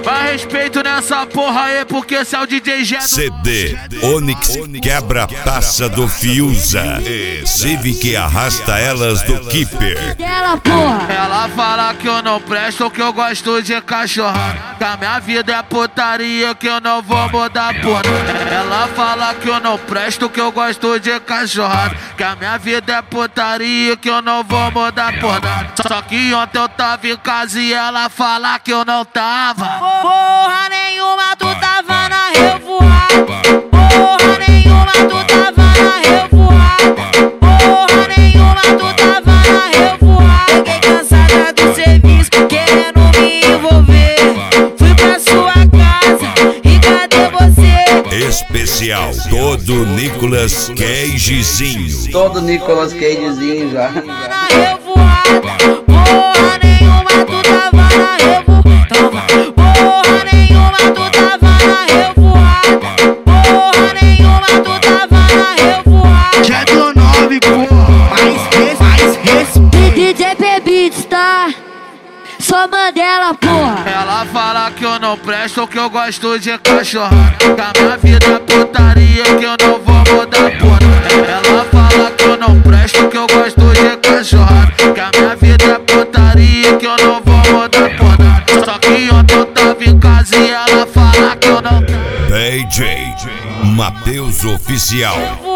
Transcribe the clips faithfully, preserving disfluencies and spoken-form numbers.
Vai respeito nessa porra aí, porque esse é o D J G. C D Onyx quebra a taça do Fiuza. Civic que arrasta elas do Keeper. Ela fala que eu não presto, que eu gosto de cachorrada, que a minha vida é putaria, que eu não vou mudar por nada. Ela fala que eu não presto, que eu gosto de cachorrada, que a minha vida é putaria, que eu não vou mudar por nada. Só que ontem eu tava em casa e ela fala que eu não tava. Porra nenhuma, tu tava na revoada. Porra nenhuma, tu tava na revoada. Porra nenhuma, tu tava na revoada. Fiquei cansada do serviço, querendo me envolver. Fui pra sua casa e cadê você? Especial todo Nicolas Cagezinho. Todo Nicolas Cagezinho já. Na revoada. Porra nenhuma, tu tava na revoada. Porra nenhuma, tu tava na revoada. Porra nenhuma, tu tava na revoada. Já deu nove, porra. Mais res, mais respeito. D J P-Beats, tá? Só Mandela, porra. Ela fala que eu não presto, que eu gosto de cachorrada, que a minha vida é putaria, que eu não vou mudar por nada. Ela fala que eu não presto, que eu gosto de cachorrada, que a minha vida é putaria, que eu não vou mudar por nada. Só que ontem eu tava em casa e ela fala que eu não tava. D J Matheus Oficial.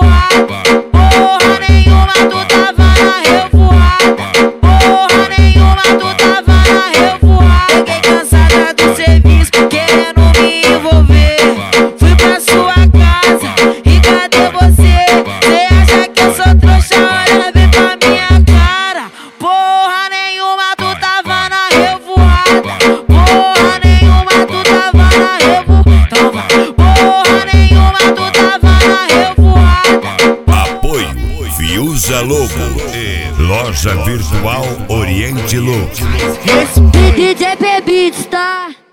Porra nenhuma, tu tava na revoada. Porra nenhuma, tu tava na revoada. Fiquei cansada do serviço, querendo me envolver. Fui pra sua casa e cadê você? Cê acha que eu sou trouxa? Olha bem pra minha cara. Porra nenhuma, tu tava na revoada. Porra nenhuma, tu tava na revoada. Porra nenhuma, tu tava na revoada. Apoio Fiuza Logo e Loja Virtual Oriente Logo. D J P-Beats, tá?